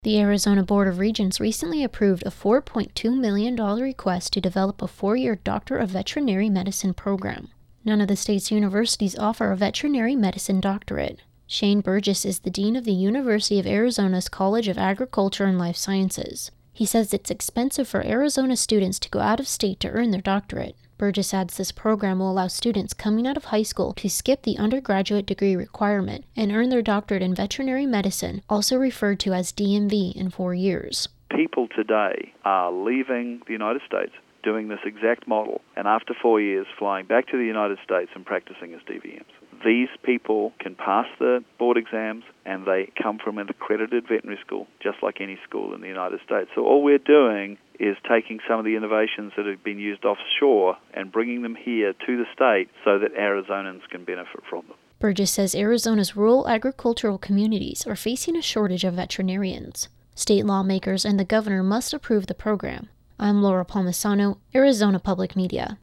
The Arizona Board of Regents recently approved a $4.2 million request to develop a 4-year Doctor of Veterinary Medicine program. None of the state's universities offer a veterinary medicine doctorate. Shane Burgess is the dean of the University of Arizona's College of Agriculture and Life Sciences. He says it's expensive for Arizona students to go out of state to earn their doctorate. Burgess adds this program will allow students coming out of high school to skip the undergraduate degree requirement and earn their doctorate in veterinary medicine, also referred to as DMV, in 4 years. People today are leaving the United States, doing this exact model, and after 4 years flying back to the United States and practicing as DVMs. These people can pass the board exams and they come from an accredited veterinary school, just like any school in the United States. So all we're doing is taking some of the innovations that have been used offshore and bringing them here to the state so that Arizonans can benefit from them. Burgess says Arizona's rural agricultural communities are facing a shortage of veterinarians. State lawmakers and the governor must approve the program. I'm Laura Palmisano, Arizona Public Media.